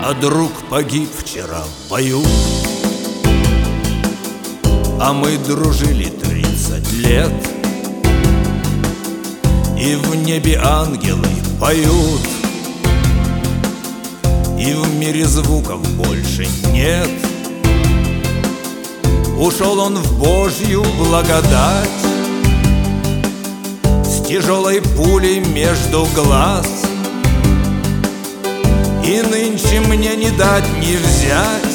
А друг погиб вчера в бою, а мы дружили 30 лет. И в небе ангелы поют, и в мире звуков больше нет. Ушел он в Божью благодать с тяжелой пулей между глаз. И нынче мне не дать, не взять,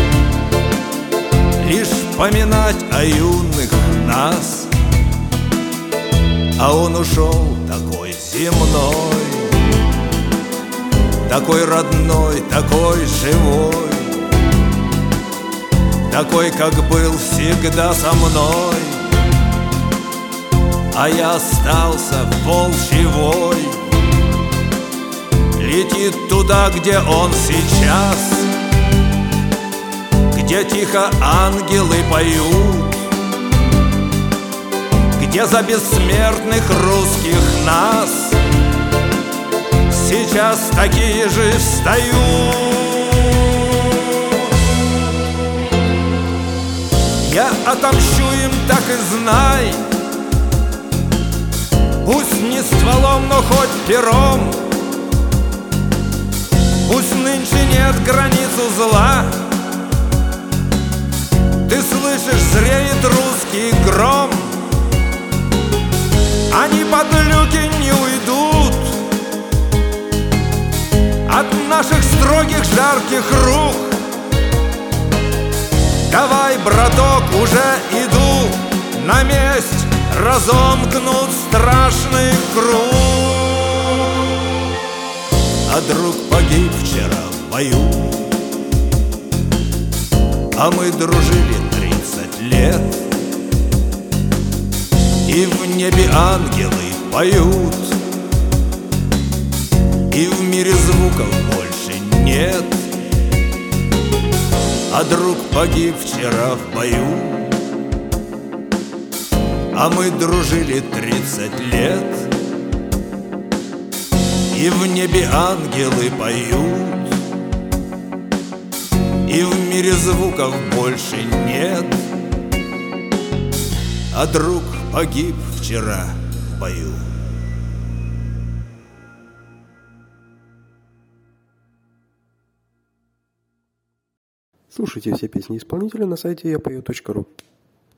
лишь поминать о юных нас. А он ушел такой земной, такой родной, такой живой, такой, как был всегда со мной. А я остался волчьевой, летит туда, где он сейчас, где тихо ангелы поют, где за бессмертных русских нас сейчас такие же встают. Я отомщу им, так и знай, пусть не стволом, но хоть пером. Пусть нынче нет границ зла, ты слышишь, зреет русский гром. Они под люки не уйдут от наших строгих жарких рук. Давай, браток, уже иду, на месть разомкнут страшный круг. А друг погиб вчера в бою, а мы дружили 30 лет. И в небе ангелы поют, и в мире звуков больше нет. А друг погиб вчера в бою, а мы дружили 30 лет. И в небе ангелы поют, и в мире звуков больше нет. А друг погиб вчера в бою. Слушайте все песни исполнителя на сайте yapою.ru.